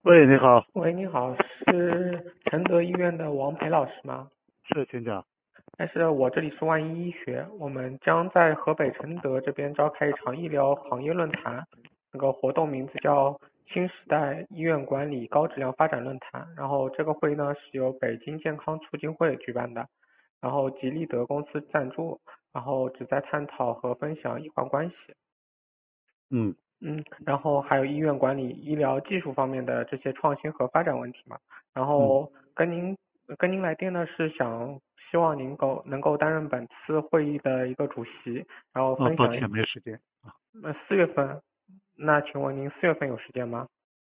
喂，你好， 喂，你好，是承德医院的王培老师吗？ 是请讲。 我这里是万一医学，我们将在河北承德这边召开一场医疗行业论坛，那个活动名字叫新时代医院管理高质量发展论坛。然后这个会呢是由北京健康促进会举办的，然后吉利德公司赞助，然后旨在探讨和分享医患关系。 嗯然后还有医院管理、医疗技术方面的这些创新和发展问题嘛。然嗯， 后跟您来电呢，是希望您能够担任本次会议的一个主席，然后分享。 抱歉，没时间。 4月份，那请问您4月份有时间吗？